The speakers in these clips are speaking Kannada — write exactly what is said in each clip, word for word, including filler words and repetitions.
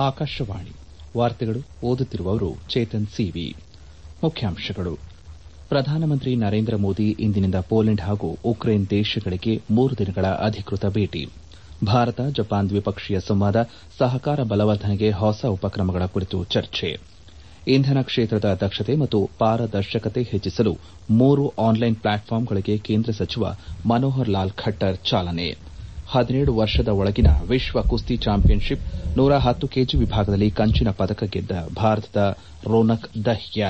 ಆಕಾಶವಾಣಿ ವಾರ್ತೆಗಳು ಓದುತ್ತಿರುವವರು ಚೇತನ್ ಸಿವಿ. ಮುಖ್ಯಾಂಶಗಳು. ಪ್ರಧಾನಮಂತ್ರಿ ನರೇಂದ್ರ ಮೋದಿ ಇಂದಿನಿಂದ ಪೋಲೆಂಡ್ ಹಾಗೂ ಉಕ್ರೇನ್ ದೇಶಗಳಿಗೆ ಮೂರು ದಿನಗಳ ಅಧಿಕೃತ ಭೇಟಿ. ಭಾರತ ಜಪಾನ್ ದ್ವಿಪಕ್ಷೀಯ ಸಂವಾದ, ಸಹಕಾರ ಬಲವರ್ಧನೆಗೆ ಹೊಸ ಉಪಕ್ರಮಗಳ ಕುರಿತು ಚರ್ಚೆ. ಇಂಧನ ಕ್ಷೇತ್ರದ ದಕ್ಷತೆ ಮತ್ತು ಪಾರದರ್ಶಕತೆ ಹೆಚ್ಚಿಸಲು ಮೂರು ಆನ್ಲೈನ್ ಪ್ಲಾಟ್ಫಾರ್ಮ್ಗಳಿಗೆ ಕೇಂದ್ರ ಸಚಿವ ಮನೋಹರ್ ಲಾಲ್ ಖಟ್ಟರ್ ಚಾಲನೆ. ಹದಿನೇಳು ವರ್ಷದ ಒಳಗಿನ ವಿಶ್ವ ಕುಸ್ತಿ ಚಾಂಪಿಯನ್ಶಿಪ್ ನೂರ ಹತ್ತು ಕೆಜಿ ವಿಭಾಗದಲ್ಲಿ ಕಂಚಿನ ಪದಕ ಗೆದ್ದ ಭಾರತದ ರೋನಕ್ ದಹಿಯಾ.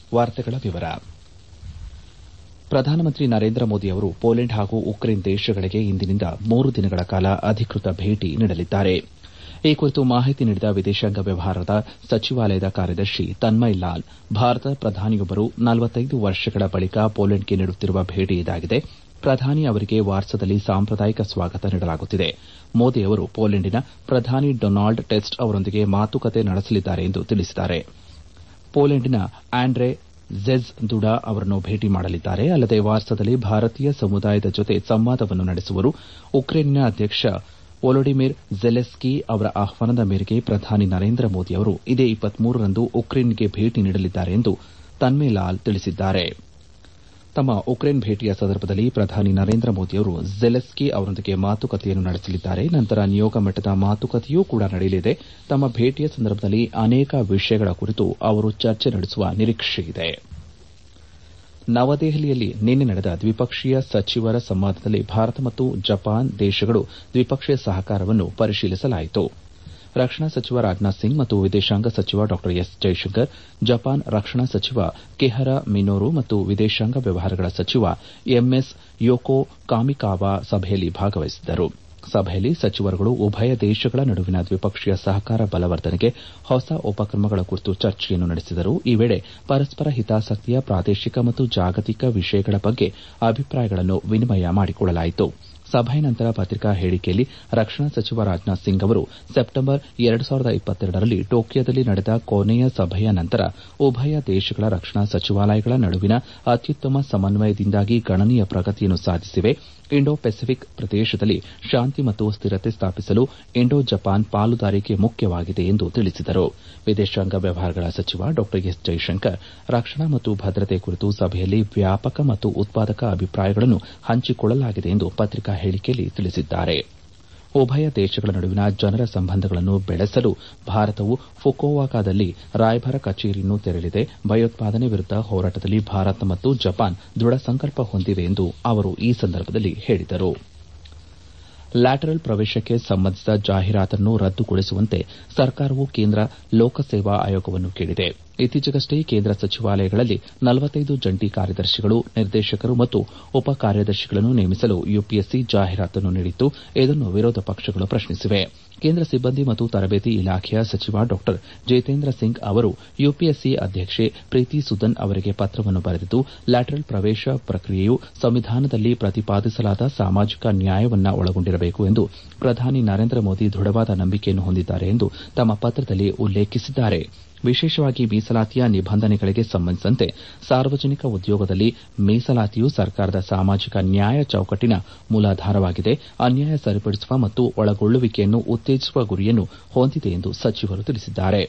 ಪ್ರಧಾನಮಂತ್ರಿ ನರೇಂದ್ರ ಮೋದಿ ಅವರು ಪೋಲೆಂಡ್ ಹಾಗೂ ಉಕ್ರೇನ್ ದೇಶಗಳಿಗೆ ಇಂದಿನಿಂದ ಮೂರು ದಿನಗಳ ಕಾಲ ಅಧಿಕೃತ ಭೇಟಿ ನೀಡಲಿದ್ದಾರೆ. ಈ ಕುರಿತು ಮಾಹಿತಿ ನೀಡಿದ ವಿದೇಶಾಂಗ ವ್ಯವಹಾರಗಳ ಸಚಿವಾಲಯದ ಕಾರ್ಯದರ್ಶಿ ತನ್ಮಯ್ ಲಾಲ್, ಭಾರತ ಪ್ರಧಾನಿಯೊಬ್ಬರು ನಲವತ್ತೈದು ವರ್ಷಗಳ ಬಳಿಕ ಪೋಲೆಂಡ್ಗೆ ನೀಡುತ್ತಿರುವ ಭೇಟಿ ಇದಾಗಿದೆ. ಪ್ರಧಾನಿ ಅವರಿಗೆ ವಾರ್ಸಾದಲ್ಲಿ ಸಾಂಪ್ರದಾಯಿಕ ಸ್ವಾಗತ ನೀಡಲಾಗುತ್ತಿದೆ. ಮೋದಿ ಅವರು ಪೋಲೆಂಡಿನ ಪ್ರಧಾನಿ ಡೊನಾಲ್ಡ್ ಟಸ್ಕ್ ಅವರೊಂದಿಗೆ ಮಾತುಕತೆ ನಡೆಸಲಿದ್ದಾರೆ ಎಂದು ತಿಳಿಸಿದ್ದಾರೆ. ಪೋಲೆಂಡಿನ ಆಂಡ್ರೆ ಝೆಜ್ ದುಡಾ ಅವರನ್ನು ಭೇಟಿ ಮಾಡಲಿದ್ದಾರೆ. ಅಲ್ಲದೆ ವಾರ್ಸಾದಲ್ಲಿ ಭಾರತೀಯ ಸಮುದಾಯದ ಜೊತೆ ಸಂವಾದವನ್ನು ನಡೆಸುವರು. ಉಕ್ರೇನಿನ ಅಧ್ಯಕ್ಷ ವೊಲೊಡಿಮಿರ್ ಝೆಲೆನ್ಸ್ಕಿ ಅವರ ಆಹ್ವಾನದ ಮೇರೆಗೆ ಪ್ರಧಾನಿ ನರೇಂದ್ರ ಮೋದಿ ಅವರು ಇದೇ ಇಪ್ಪತ್ಮೂರರಂದು ಉಕ್ರೇನ್ಗೆ ಭೇಟಿ ನೀಡಲಿದ್ದಾರೆ ಎಂದು ತನ್ಮಯ್ ಲಾಲ್ ತಿಳಿಸಿದ್ದಾರೆ. ತಮ್ಮ ಉಕ್ರೇನ್ ಭೇಟಿಯ ಸಂದರ್ಭದಲ್ಲಿ ಪ್ರಧಾನಿ ನರೇಂದ್ರ ಮೋದಿ ಅವರು ಝೆಲೆನ್ಸ್ಕಿ ಅವರೊಂದಿಗೆ ಮಾತುಕತೆಯನ್ನು ನಡೆಸಲಿದ್ದಾರೆ. ನಂತರ ನಿಯೋಗ ಮಟ್ಟದ ಮಾತುಕತೆಯೂ ಕೂಡ ನಡೆಯಲಿದೆ. ತಮ್ಮ ಭೇಟಿಯ ಸಂದರ್ಭದಲ್ಲಿ ಅನೇಕ ವಿಷಯಗಳ ಕುರಿತು ಅವರು ಚರ್ಚೆ ನಡೆಸುವ ನಿರೀಕ್ಷೆಯಿದೆ. ನವದೆಹಲಿಯಲ್ಲಿ ನಿನ್ನೆ ನಡೆದ ದ್ವಿಪಕ್ಷೀಯ ಸಚಿವರ ಸಂವಾದದಲ್ಲಿ ಭಾರತ ಮತ್ತು ಜಪಾನ್ ದೇಶಗಳು ದ್ವಿಪಕ್ಷೀಯ ಸಹಕಾರವನ್ನು ಪರಿಶೀಲಿಸಲಾಯಿತು. ರಕ್ಷಣಾ ಸಚಿವ ರಾಜನಾಥ್ ಸಿಂಗ್ ಮತ್ತು ವಿದೇಶಾಂಗ ಸಚಿವ ಡಾ ಎಸ್ ಜೈಶಂಕರ್, ಜಪಾನ್ ರಕ್ಷಣಾ ಸಚಿವ ಕಿಹರಾ ಮಿನೋರು ಮತ್ತು ವಿದೇಶಾಂಗ ವ್ಯವಹಾರಗಳ ಸಚಿವ ಎಂಎಸ್ ಯೋಕೋ ಕಾಮಿಕಾವಾ ಸಭೆಯಲ್ಲಿ ಭಾಗವಹಿಸಿದ್ದರು. ಸಭೆಯಲ್ಲಿ ಸಚಿವರುಗಳು ಉಭಯ ದೇಶಗಳ ನಡುವಿನ ದ್ವಿಪಕ್ಷೀಯ ಸಹಕಾರ ಬಲವರ್ಧನೆಗೆ ಹೊಸ ಉಪಕ್ರಮಗಳ ಕುರಿತು ಚರ್ಚೆಯನ್ನು ನಡೆಸಿದರು. ಈ ವೇಳೆ ಪರಸ್ಪರ ಹಿತಾಸಕ್ತಿಯ ಪ್ರಾದೇಶಿಕ ಮತ್ತು ಜಾಗತಿಕ ವಿಷಯಗಳ ಬಗ್ಗೆ ಅಭಿಪ್ರಾಯಗಳನ್ನು ವಿನಿಮಯ ಮಾಡಿಕೊಳ್ಳಲಾಯಿತು. ಸಭೆಯ ನಂತರ ಪತ್ರಿಕಾ ಹೇಳಿಕೆಯಲ್ಲಿ ರಕ್ಷಣಾ ಸಚಿವ ರಾಜನಾಥ್ ಸಿಂಗ್ ಅವರು ಸೆಪ್ಟೆಂಬರ್ ಎರಡು ಸಾವಿರದ ಇಪ್ಪತ್ತೆರಡರಲ್ಲಿ ಟೋಕಿಯೋದಲ್ಲಿ ನಡೆದ ಕೊನೆಯ ಸಭೆಯ ನಂತರ ಉಭಯ ದೇಶಗಳ ರಕ್ಷಣಾ ಸಚಿವಾಲಯಗಳ ನಡುವಿನ ಅತ್ಯುತ್ತಮ ಸಮನ್ವಯದಿಂದಾಗಿ ಗಣನೀಯ ಪ್ರಗತಿಯನ್ನು ಸಾಧಿಸಿವೆ. ಇಂಡೋ ಪೆಸಿಫಿಕ್ ಪ್ರದೇಶದಲ್ಲಿ ಶಾಂತಿ ಮತ್ತು ಸ್ಥಿರತೆ ಸ್ಥಾಪಿಸಲು ಇಂಡೋ ಜಪಾನ್ ಪಾಲುದಾರಿಕೆ ಮುಖ್ಯವಾಗಿದೆ ಎಂದು ತಿಳಿಸಿದರು. ವಿದೇಶಾಂಗ ವ್ಯವಹಾರಗಳ ಸಚಿವ ಡಾ ಎಸ್ ಜೈಶಂಕರ್ ರಕ್ಷಣಾ ಮತ್ತು ಭದ್ರತೆ ಕುರಿತು ಸಭೆಯಲ್ಲಿ ವ್ಯಾಪಕ ಮತ್ತು ಉತ್ಪಾದಕ ಅಭಿಪ್ರಾಯಗಳನ್ನು ಹಂಚಿಕೊಳ್ಳಲಾಗಿದೆ ಎಂದು ಪತ್ರಿಕಾ ಹೇಳಿಕೆಯಲ್ಲಿ ತಿಳಿಸಿದ್ದಾರೆ. ಉಭಯ ದೇಶಗಳ ನಡುವಿನ ಜನರ ಸಂಬಂಧಗಳನ್ನು ಬೆಳೆಸಲು ಭಾರತವು ಫುಕುವೋಕಾದಲ್ಲಿ ರಾಯಭಾರ ಕಚೇರಿಯನ್ನು ತೆರೆಯಲಿದೆ. ಭಯೋತ್ಪಾದನೆ ವಿರುದ್ದ ಹೋರಾಟದಲ್ಲಿ ಭಾರತ ಮತ್ತು ಜಪಾನ್ ದೃಢ ಸಂಕಲ್ಪ ಹೊಂದಿವೆ ಎಂದು ಅವರು ಈ ಸಂದರ್ಭದಲ್ಲಿ ಹೇಳಿದರು. ಲ್ಯಾಟರಲ್ ಪ್ರವೇಶಕ್ಕೆ ಸಂಬಂಧಿಸಿದ ಜಾಹೀರಾತನ್ನು ರದ್ದುಗೊಳಿಸುವಂತೆ ಸರ್ಕಾರವು ಕೇಂದ್ರ ಲೋಕಸೇವಾ ಆಯೋಗವನ್ನು ಕೇಳಿದೆ. ಇತ್ತೀಚೆಗಷ್ಟೇ ಕೇಂದ್ರ ಸಚಿವಾಲಯಗಳಲ್ಲಿ ನಲವತ್ತೈದು ಜಂಟಿ ಕಾರ್ಯದರ್ಶಿಗಳು, ನಿರ್ದೇಶಕರು ಮತ್ತು ಉಪ ಕಾರ್ಯದರ್ಶಿಗಳನ್ನು ನೇಮಿಸಲು ಯುಪಿಎಸ್ಸಿ ಜಾಹೀರಾತನ್ನು ನೀಡಿತ್ತು. ಇದನ್ನು ವಿರೋಧ ಪಕ್ಷಗಳು ಪ್ರಶ್ನಿಸಿವೆ. ಕೇಂದ್ರ ಸಿಬ್ಬಂದಿ ಮತ್ತು ತರಬೇತಿ ಇಲಾಖೆಯ ಸಚಿವ ಡಾ ಜಿತೇಂದ್ರ ಸಿಂಗ್ ಅವರು ಯುಪಿಎಸ್ಸಿ ಅಧ್ಯಕ್ಷೆ ಪ್ರೀತಿ ಸುದನ್ ಅವರಿಗೆ ಪತ್ರವನ್ನು ಬರೆದಿದ್ದು, ಲ್ಯಾಟರಲ್ ಪ್ರವೇಶ ಪ್ರಕ್ರಿಯೆಯು ಸಂವಿಧಾನದಲ್ಲಿ ಪ್ರತಿಪಾದಿಸಲಾದ ಸಾಮಾಜಿಕ ನ್ಯಾಯವನ್ನು ಒಳಗೊಂಡಿರಬೇಕು ಎಂದು ಪ್ರಧಾನಿ ನರೇಂದ್ರ ಮೋದಿ ದೃಢವಾದ ನಂಬಿಕೆಯನ್ನು ಹೊಂದಿದ್ದಾರೆ ಎಂದು ತಮ್ಮ ಪತ್ರದಲ್ಲಿ ಉಲ್ಲೇಖಿಸಿದ್ದಾರೆ. ವಿಶೇಷವಾಗಿ ಮೀಸಲಾತಿಯ ನಿಬಂಧನೆಗಳಿಗೆ ಸಂಬಂಧಿಸಿದಂತೆ ಸಾರ್ವಜನಿಕ ಉದ್ಯೋಗದಲ್ಲಿ ಮೀಸಲಾತಿಯು ಸರ್ಕಾರದ ಸಾಮಾಜಿಕ ನ್ಯಾಯ ಚೌಕಟ್ಟಿನ ಮೂಲಾಧಾರವಾಗಿದೆ. ಅನ್ಯಾಯ ಸರಿಪಡಿಸುವ ಮತ್ತು ಒಳಗೊಳ್ಳುವಿಕೆಯನ್ನು ಉತ್ತೇಜಿಸುವ ಗುರಿಯನ್ನು ಹೊಂದಿದೆ ಎಂದು ಸಚಿವರು ತಿಳಿಸಿದ್ದಾರೆ.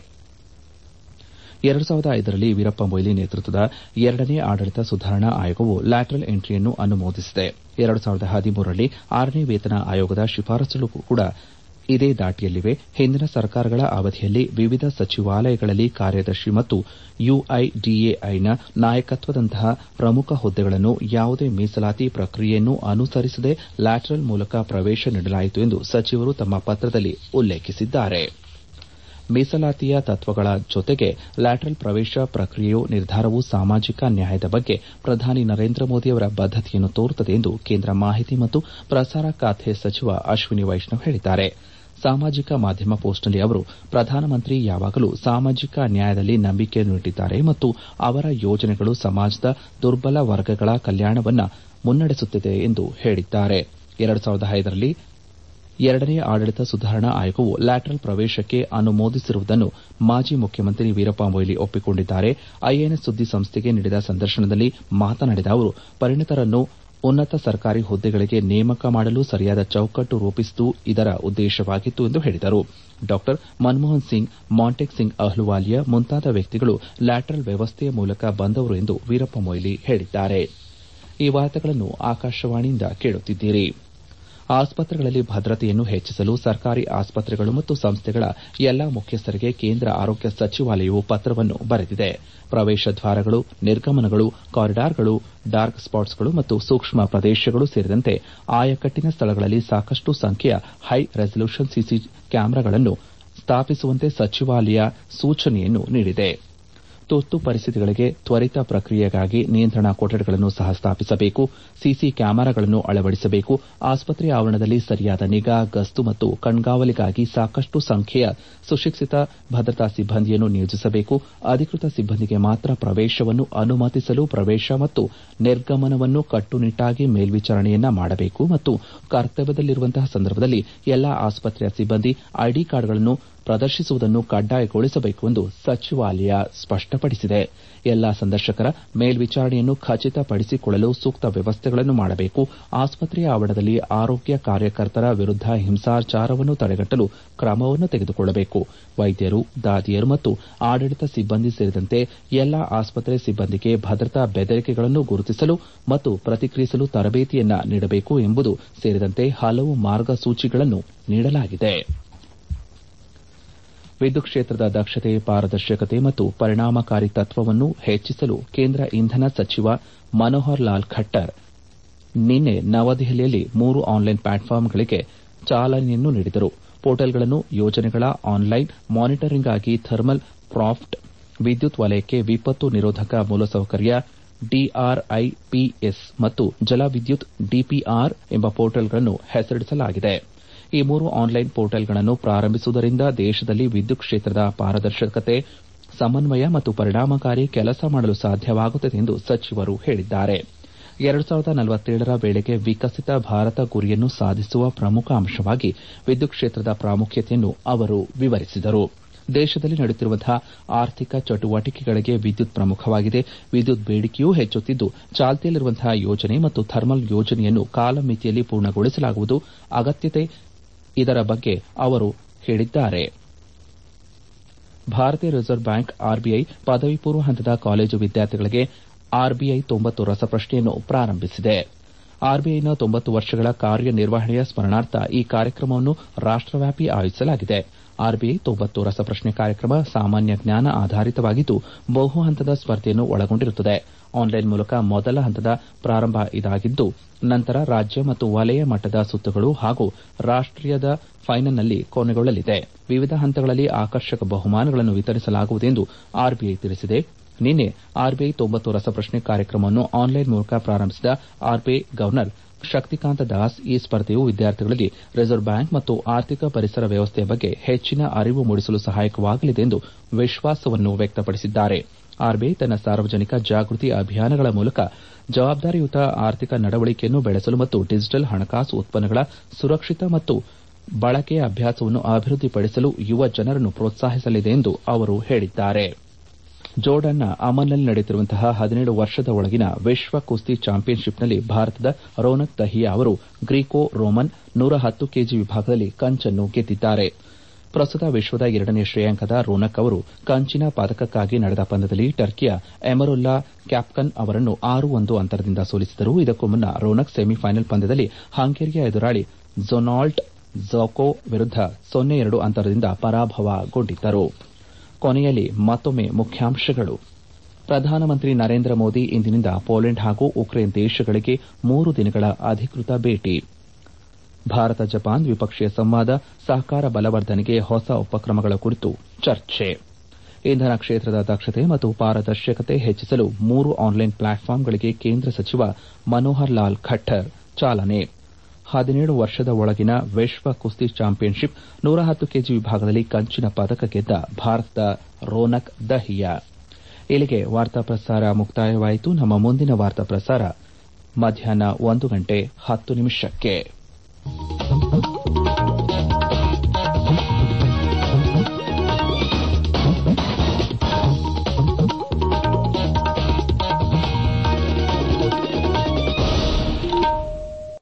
ಎರಡು ಸಾವಿರದ ಐದರಲ್ಲಿ ವೀರಪ್ಪ ಮೊಯ್ಲಿ ನೇತೃತ್ವದ ಎರಡನೇ ಆಡಳಿತ ಸುಧಾರಣಾ ಆಯೋಗವು ಲ್ಯಾಟರಲ್ ಎಂಟ್ರಿಯನ್ನು ಅನುಮೋದಿಸಿದೆ. ಎರಡು ಸಾವಿರದ ಹದಿಮೂರರಲ್ಲಿ ಆರನೇ ವೇತನ ಆಯೋಗದ ಶಿಫಾರಸುಗಳು ಕೂಡ ಇದೇ ದಾಟಿಯಲ್ಲಿವೆ. ಹಿಂದಿನ ಸರ್ಕಾರಗಳ ಅವಧಿಯಲ್ಲಿ ವಿವಿಧ ಸಚಿವಾಲಯಗಳಲ್ಲಿ ಕಾರ್ಯದರ್ಶಿ ಮತ್ತು ಯುಐಡಿಎಐನ ನಾಯಕತ್ವದಂತಹ ಪ್ರಮುಖ ಹುದ್ದೆಗಳನ್ನು ಯಾವುದೇ ಮೀಸಲಾತಿ ಪ್ರಕ್ರಿಯೆಯನ್ನು ಅನುಸರಿಸದೆ ಲ್ಯಾಟರಲ್ ಮೂಲಕ ಪ್ರವೇಶ ನೀಡಲಾಯಿತು ಎಂದು ಸಚಿವರು ತಮ್ಮ ಪತ್ರದಲ್ಲಿ ಉಲ್ಲೇಖಿಸಿದ್ದಾರೆ. ಮೀಸಲಾತಿಯ ತತ್ವಗಳ ಜೊತೆಗೆ ಲ್ಯಾಟರಲ್ ಪ್ರವೇಶ ಪ್ರಕ್ರಿಯೆಯ ನಿರ್ಧಾರವು ಸಾಮಾಜಿಕ ನ್ಯಾಯದ ಬಗ್ಗೆ ಪ್ರಧಾನಿ ನರೇಂದ್ರ ಮೋದಿ ಅವರ ಬದ್ದತೆಯನ್ನು ತೋರುತ್ತದೆ ಎಂದು ಕೇಂದ್ರ ಮಾಹಿತಿ ಮತ್ತು ಪ್ರಸಾರ ಖಾತೆ ಸಚಿವ ಅಶ್ವಿನಿ ವೈಷ್ಣವ್ ಹೇಳಿದ್ದಾರೆ. ಸಾಮಾಜಿಕ ಮಾಧ್ಯಮ ಪೋಸ್ಟ್ನಲ್ಲಿ ಅವರು, ಪ್ರಧಾನಮಂತ್ರಿ ಯಾವಾಗಲೂ ಸಾಮಾಜಿಕ ನ್ಯಾಯದಲ್ಲಿ ನಂಬಿಕೆಯನ್ನು ಇಟ್ಟಿದ್ದಾರೆ ಮತ್ತು ಅವರ ಯೋಜನೆಗಳು ಸಮಾಜದ ದುರ್ಬಲ ವರ್ಗಗಳ ಕಲ್ಯಾಣವನ್ನು ಮುನ್ನಡೆಸುತ್ತಿದೆ ಎಂದು ಹೇಳಿದ್ದಾರೆ. ಎರಡು ಸಾವಿರದ ಐದರಲ್ಲಿ ಎರಡನೇ ಆಡಳಿತ ಸುಧಾರಣಾ ಆಯೋಗವು ಲ್ಯಾಟರಲ್ ಪ್ರವೇಶಕ್ಕೆ ಅನುಮೋದಿಸಿರುವುದನ್ನು ಮಾಜಿ ಮುಖ್ಯಮಂತ್ರಿ ವೀರಪ್ಪ ಮೊಯ್ಲಿ ಒಪ್ಪಿಕೊಂಡಿದ್ದಾರೆ. ಐಎನ್ಎಸ್ ಸುದ್ದಿ ಸಂಸ್ಥೆಗೆ ನೀಡಿದ ಸಂದರ್ಶನದಲ್ಲಿ ಮಾತನಾಡಿದ ಅವರು, ಪರಿಣಿತರನ್ನು ಉನ್ನತ ಸರ್ಕಾರಿ ಹುದ್ದೆಗಳಿಗೆ ನೇಮಕ ಮಾಡಲು ಸರಿಯಾದ ಚೌಕಟ್ಟು ರೂಪಿಸುವುದು ಇದರ ಉದ್ದೇಶವಾಗಿತ್ತು ಎಂದು ಹೇಳಿದರು. ಡಾ ಮನಮೋಹನ್ ಸಿಂಗ್, ಮಾಂಟೆಕ್ ಸಿಂಗ್ ಅಹ್ಲುವಾಲಿಯಾ ಮುಂತಾದ ವ್ಯಕ್ತಿಗಳು ಲ್ಯಾಟರಲ್ ವ್ಯವಸ್ಥೆಯ ಮೂಲಕ ಬಂದವರು ಎಂದು ವೀರಪ್ಪ ಮೊಯ್ಲಿ ಹೇಳಿದ್ದಾರೆ. ಈ ವಾರ್ತೆಗಳನ್ನು ಆಕಾಶವಾಣಿಯಿಂದ ಕೇಳುತ್ತಿದ್ದೀರಿ. ಆಸ್ಪತ್ರೆಗಳಲ್ಲಿ ಭದ್ರತೆಯನ್ನು ಹೆಚ್ಚಿಸಲು ಸರ್ಕಾರಿ ಆಸ್ಪತ್ರೆಗಳು ಮತ್ತು ಸಂಸ್ಥೆಗಳ ಎಲ್ಲಾ ಮುಖ್ಯಸ್ಥರಿಗೆ ಕೇಂದ್ರ ಆರೋಗ್ಯ ಸಚಿವಾಲಯವು ಪತ್ರವನ್ನು ಬರೆದಿದೆ. ಪ್ರವೇಶ ದ್ವಾರಗಳು, ನಿರ್ಗಮನಗಳು, ಕಾರಿಡಾರ್ಗಳು, ಡಾರ್ಕ್ ಸ್ಪಾಟ್ಸ್ಗಳು ಮತ್ತು ಸೂಕ್ಷ್ಮ ಪ್ರದೇಶಗಳು ಸೇರಿದಂತೆ ಆಯಕಟ್ಟಿನ ಸ್ಥಳಗಳಲ್ಲಿ ಸಾಕಷ್ಟು ಸಂಖ್ಯೆಯ ಹೈ ರೆಸಲ್ಯೂಷನ್ ಸಿಸಿ ಕ್ಯಾಮೆರಾಗಳನ್ನು ಸ್ಥಾಪಿಸುವಂತೆ ಸಚಿವಾಲಯ ಸೂಚನೆಯನ್ನು ನೀಡಿದೆ. ತುರ್ತು ಪರಿಸ್ಥಿತಿಗಳಿಗೆ ತ್ವರಿತ ಪ್ರಕ್ರಿಯೆಗಾಗಿ ನಿಯಂತ್ರಣ ಕೊಠಡಿಗಳನ್ನು ಸಹ ಸ್ಥಾಪಿಸಬೇಕು. ಸಿಸಿ ಕ್ಯಾಮೆರಾಗಳನ್ನು ಅಳವಡಿಸಬೇಕು. ಆಸ್ಪತ್ರೆ ಆವರಣದಲ್ಲಿ ಸರಿಯಾದ ನಿಗಾ, ಗಸ್ತು ಮತ್ತು ಕಣ್ಗಾವಲಿಗಾಗಿ ಸಾಕಷ್ಟು ಸಂಖ್ಯೆಯ ಸುಶಿಕ್ಷಿತ ಭದ್ರತಾ ಸಿಬ್ಬಂದಿಯನ್ನು ನಿಯೋಜಿಸಬೇಕು. ಅಧಿಕೃತ ಸಿಬ್ಬಂದಿಗೆ ಮಾತ್ರ ಪ್ರವೇಶವನ್ನು ಅನುಮತಿಸಲು ಪ್ರವೇಶ ಮತ್ತು ನಿರ್ಗಮನವನ್ನು ಕಟ್ಟುನಿಟ್ಟಾಗಿ ಮೇಲ್ವಿಚಾರಣೆಯನ್ನ ಮಾಡಬೇಕು ಮತ್ತು ಕರ್ತವ್ಯದಲ್ಲಿರುವಂತಹ ಸಂದರ್ಭದಲ್ಲಿ ಎಲ್ಲಾ ಆಸ್ಪತ್ರೆಯ ಸಿಬ್ಬಂದಿ ಐಡಿ ಕಾರ್ಡ್ಗಳನ್ನು ಪ್ರದರ್ಶಿಸುವುದನ್ನು ಕಡ್ಡಾಯಗೊಳಿಸಬೇಕು ಎಂದು ಸಚಿವಾಲಯ ಸ್ಪಷ್ಟಪಡಿಸಿದೆ. ಎಲ್ಲಾ ಸಂದರ್ಶಕರ ಮೇಲ್ವಿಚಾರಣೆಯನ್ನು ಖಚಿತಪಡಿಸಿಕೊಳ್ಳಲು ಸೂಕ್ತ ವ್ಯವಸ್ಥೆಗಳನ್ನು ಮಾಡಬೇಕು. ಆಸ್ಪತ್ರೆಯ ಆವರಣದಲ್ಲಿ ಆರೋಗ್ಯ ಕಾರ್ಯಕರ್ತರ ವಿರುದ್ದ ಹಿಂಸಾಚಾರವನ್ನು ತಡೆಗಟ್ಟಲು ಕ್ರಮವನ್ನು ತೆಗೆದುಕೊಳ್ಳಬೇಕು. ವೈದ್ಯರು, ದಾದಿಯರು ಮತ್ತು ಆಡಳಿತ ಸಿಬ್ಬಂದಿ ಸೇರಿದಂತೆ ಎಲ್ಲಾ ಆಸ್ಪತ್ರೆ ಸಿಬ್ಬಂದಿಗೆ ಭದ್ರತಾ ಬೆದರಿಕೆಗಳನ್ನು ಗುರುತಿಸಲು ಮತ್ತು ಪ್ರತಿಕ್ರಿಯಿಸಲು ತರಬೇತಿಯನ್ನ ನೀಡಬೇಕು ಎಂಬುದು ಸೇರಿದಂತೆ ಹಲವು ಮಾರ್ಗಸೂಚಿಗಳನ್ನು ನೀಡಲಾಗಿದೆ. ವಿದ್ಯುತ್ ಕ್ಷೇತ್ರದ ದಕ್ಷತೆ, ಪಾರದರ್ಶಕತೆ ಮತ್ತು ಪರಿಣಾಮಕಾರಿ ತತ್ವವನ್ನು ಹೆಚ್ಚಿಸಲು ಕೇಂದ್ರ ಇಂಧನ ಸಚಿವ ಮನೋಹರ್ ಲಾಲ್ ಖಟ್ಟರ್ ನಿನ್ನೆ ನವದೆಹಲಿಯಲ್ಲಿ ಮೂರು ಆನ್ಲೈನ್ ಪ್ಲಾಟ್ಫಾರ್ಮ್ಗಳಿಗೆ ಚಾಲನೆಯನ್ನು ನೀಡಿದರು. ಪೋರ್ಟಲ್ಗಳನ್ನು ಯೋಜನೆಗಳ ಆನ್ಲೈನ್ ಮಾನಿಟರಿಂಗ್ಗಾಗಿ ಥರ್ಮಲ್ ಪ್ರಾಫ್ಟ್, ವಿದ್ಯುತ್ ವಲಯಕ್ಕೆ ವಿಪತ್ತು ನಿರೋಧಕ ಮೂಲಸೌಕರ್ಯ ಡಿಆರ್ಐಪಿಎಸ್ ಮತ್ತು ಜಲವಿದ್ಯುತ್ ಡಿಪಿಆರ್ ಎಂಬ ಪೋರ್ಟಲ್ಗಳನ್ನು ಹೆಸರಿಸಲಾಗಿದೆ. ಈ ಮೂರು ಆನ್ಲೈನ್ ಪೋರ್ಟಲ್ಗಳನ್ನು ಪ್ರಾರಂಭಿಸುವುದರಿಂದ ದೇಶದಲ್ಲಿ ವಿದ್ಯುತ್ ಕ್ಷೇತ್ರದ ಪಾರದರ್ಶಕತೆ, ಸಮನ್ವಯ ಮತ್ತು ಪರಿಣಾಮಕಾರಿ ಕೆಲಸ ಮಾಡಲು ಸಾಧ್ಯವಾಗುತ್ತದೆ ಎಂದು ಸಚಿವರು ಹೇಳಿದ್ದಾರೆ. ಎರಡು ಸಾವಿರದ ನಲವತ್ತೇಳರ ವೇಳೆಗೆ ವಿಕಸಿತ ಭಾರತ ಗುರಿಯನ್ನು ಸಾಧಿಸುವ ಪ್ರಮುಖ ಅಂಶವಾಗಿ ವಿದ್ಯುತ್ ಕ್ಷೇತ್ರದ ಪ್ರಾಮುಖ್ಯತೆಯನ್ನು ಅವರು ವಿವರಿಸಿದರು. ದೇಶದಲ್ಲಿ ನಡೆಯುತ್ತಿರುವಂತಹ ಆರ್ಥಿಕ ಚಟುವಟಿಕೆಗಳಿಗೆ ವಿದ್ಯುತ್ ಪ್ರಮುಖವಾಗಿದೆ. ವಿದ್ಯುತ್ ಬೇಡಿಕೆಯೂ ಹೆಚ್ಚುತ್ತಿದ್ದು, ಚಾಲ್ತಿಯಲ್ಲಿರುವಂತಹ ಯೋಜನೆ ಮತ್ತು ಥರ್ಮಲ್ ಯೋಜನೆಯನ್ನು ಕಾಲಮಿತಿಯಲ್ಲಿ ಪೂರ್ಣಗೊಳಿಸಲಾಗುವುದು ಅಗತ್ಯತೆ. ಇದರ ಬಗ್ಗೆ ಅವರು ಹೇಳಿದ್ದಾರೆ. ಭಾರತೀಯ ರಿಸರ್ವ್ ಬ್ಯಾಂಕ್ ಆರ್ಬಿಐ ಪದವಿ ಪೂರ್ವ ಹಂತದ ಕಾಲೇಜು ವಿದ್ಯಾರ್ಥಿಗಳಿಗೆ ಆರ್ಬಿಐ ತೊಂಬತ್ತು ರಸಪ್ರಶ್ನೆಯನ್ನು ಪ್ರಾರಂಭಿಸಿದೆ. ಆರ್ಬಿಐನ ತೊಂಬತ್ತು ವರ್ಷಗಳ ಕಾರ್ಯನಿರ್ವಹಣೆಯ ಸ್ಮರಣಾರ್ಥ ಈ ಕಾರ್ಯಕ್ರಮವನ್ನು ರಾಷ್ಟವ್ಯಾಪಿ ಆಯೋಜಿಸಲಾಗಿದೆ. ಆರ್ಬಿಐ ತೊಂಬತ್ತು ರಸಪ್ರಶ್ನೆ ಕಾರ್ಯಕ್ರಮ ಸಾಮಾನ್ಯ ಜ್ಞಾನ ಆಧಾರಿತವಾಗಿದ್ದು, ಬಹು ಹಂತದ ಸ್ಪರ್ಧೆಯನ್ನು ಒಳಗೊಂಡಿರುತ್ತದೆ. ಆನ್ಲೈನ್ ಮೂಲಕ ಮೊದಲ ಹಂತದ ಪ್ರಾರಂಭ ಇದಾಗಿದ್ದು, ನಂತರ ರಾಜ್ಯ ಮತ್ತು ವಲಯ ಮಟ್ಟದ ಸುತ್ತುಗಳು ಹಾಗೂ ರಾಷ್ಟೀಯದ ಫೈನಲ್ನಲ್ಲಿ ಕೊನೆಗೊಳ್ಳಲಿದೆ. ವಿವಿಧ ಹಂತಗಳಲ್ಲಿ ಆಕರ್ಷಕ ಬಹುಮಾನಗಳನ್ನು ವಿತರಿಸಲಾಗುವುದು ಎಂದು ಆರ್ಬಿಐ ತಿಳಿಸಿದೆ. ನಿನ್ನೆ ಆರ್ಬಿಐ ತೊಂಬತ್ತು ರಸಪ್ರಶ್ನೆ ಕಾರ್ಯಕ್ರಮವನ್ನು ಆನ್ಲೈನ್ ಮೂಲಕ ಪ್ರಾರಂಭಿಸಿದ ಆರ್ಬಿಐ ಗವರ್ನರ್ ಶಕ್ತಿಕಾಂತ ದಾಸ್, ಈ ಸ್ಪರ್ಧೆಯು ವಿದ್ಯಾರ್ಥಿಗಳಲ್ಲಿ ರಿಸರ್ವ್ ಬ್ಯಾಂಕ್ ಮತ್ತು ಆರ್ಥಿಕ ಪರಿಸರ ವ್ಯವಸ್ಥೆಯ ಬಗ್ಗೆ ಹೆಚ್ಚಿನ ಅರಿವು ಮೂಡಿಸಲು ಸಹಾಯಕವಾಗಲಿದೆ ಎಂದು ವಿಶ್ವಾಸವನ್ನು ವ್ಯಕ್ತಪಡಿಸಿದ್ದಾರೆ. ಆರ್ಬಿಐ ತನ್ನ ಸಾರ್ವಜನಿಕ ಜಾಗೃತಿ ಅಭಿಯಾನಗಳ ಮೂಲಕ ಜವಾಬ್ದಾರಿಯುತ ಆರ್ಥಿಕ ನಡವಳಿಕೆಯನ್ನು ಬೆಳೆಸಲು ಮತ್ತು ಡಿಜಿಟಲ್ ಹಣಕಾಸು ಉತ್ಪನ್ನಗಳ ಸುರಕ್ಷಿತ ಮತ್ತು ಬಳಕೆಯ ಅಭ್ಯಾಸವನ್ನು ಅಭಿವೃದ್ಧಿಪಡಿಸಲು ಯುವ ಜನರನ್ನು ಪ್ರೋತ್ಸಾಹಿಸಲಿದೆ ಎಂದು ಅವರು ಹೇಳಿದ್ದಾರೆ. ಜೋರ್ಡನ್ನ ಅಮನ್ನಲ್ಲಿ ನಡೆಯುತ್ತಿರುವಂತಹ ಹದಿನೇಳು ವರ್ಷದ ಒಳಗಿನ ವಿಶ್ವ ಕುಸ್ತಿ ಚಾಂಪಿಯನ್ಶಿಪ್ನಲ್ಲಿ ಭಾರತದ ರೋನಕ್ ದಹಿಯಾ ಅವರು ಗ್ರೀಕೋ ರೋಮನ್ ನೂರ ಹತ್ತು ಕೆಜಿ ವಿಭಾಗದಲ್ಲಿ ಕಂಚನ್ನು ಗೆದ್ದಿದ್ದಾರೆ. ಪ್ರಸ್ತುತ ವಿಶ್ವದ ಎರಡನೇ ಶ್ರೇಯಾಂಕದ ರೋನಕ್ ಅವರು ಕಂಚಿನ ಪದಕಕ್ಕಾಗಿ ನಡೆದ ಪಂದ್ಯದಲ್ಲಿ ಟರ್ಕಿಯ ಎಮರುಲ್ಲಾ ಕ್ಯಾಪ್ಕನ್ ಅವರನ್ನು ಆರು ಒಂದು ಅಂತರದಿಂದ ಸೋಲಿಸಿದರು. ಇದಕ್ಕೂ ಮುನ್ನ ರೋನಕ್ ಸೆಮಿಫೈನಲ್ ಪಂದ್ಯದಲ್ಲಿ ಹಂಗೇರಿಯ ಎದುರಾಳಿ ಝೊನಾಲ್ಡ್ ಝಾಕೋ ವಿರುದ್ದ ಸೊನ್ನೆ ಎರಡು ಅಂತರದಿಂದ ಪರಾಭವಗೊಂಡಿದ್ದರು. ಕೊನೆಯಲ್ಲಿ ಮತ್ತೊಮ್ಮೆ ಮುಖ್ಯಾಂಶಗಳು. ಪ್ರಧಾನಮಂತ್ರಿ ನರೇಂದ್ರ ಮೋದಿ ಇಂದಿನಿಂದ ಪೋಲೆಂಡ್ ಹಾಗೂ ಉಕ್ರೇನ್ ದೇಶಗಳಿಗೆ ಮೂರು ದಿನಗಳ ಅಧಿಕೃತ ಭೇಟಿ. ಭಾರತ ಜಪಾನ್ ದ್ವಿಪಕ್ಷೀಯ ಸಂವಾದ, ಸಹಕಾರ ಬಲವರ್ಧನೆಗೆ ಹೊಸ ಉಪಕ್ರಮಗಳ ಕುರಿತು ಚರ್ಚೆ. ಇಂಧನ ಕ್ಷೇತ್ರದ ದಕ್ಷತೆ ಮತ್ತು ಪಾರದರ್ಶಕತೆ ಹೆಚ್ಚಿಸಲು ಮೂರು ಆನ್ಲೈನ್ ಪ್ಲಾಟ್ಫಾರ್ಮ್ಗಳಿಗೆ ಕೇಂದ್ರ ಸಚಿವ ಮನೋಹರ್ ಲಾಲ್ ಖಟ್ಟರ್ ಚಾಲನೆ. ಹದಿನೇಳು ವರ್ಷದ ಒಳಗಿನ ವಿಶ್ವ ಕುಸ್ತಿ ಚಾಂಪಿಯನ್ಶಿಪ್ ನೂರ ಹತ್ತು ಕೆಜಿ ವಿಭಾಗದಲ್ಲಿ ಕಂಚಿನ ಪದಕ ಗೆದ್ದ ಭಾರತದ ರೋನಕ್ ದಹಿಯಾ. ಇಲ್ಲಿಗೆ ವಾರ್ತಾ ಪ್ರಸಾರ ಮುಕ್ತಾಯವಾಯಿತು. ನಮ್ಮ ಮುಂದಿನ ವಾರ್ತಾ ಪ್ರಸಾರ ಮಧ್ಯಾಹ್ನ ಒಂದು ಗಂಟೆ ಹತ್ತು ನಿಮಿಷಕ್ಕೆ.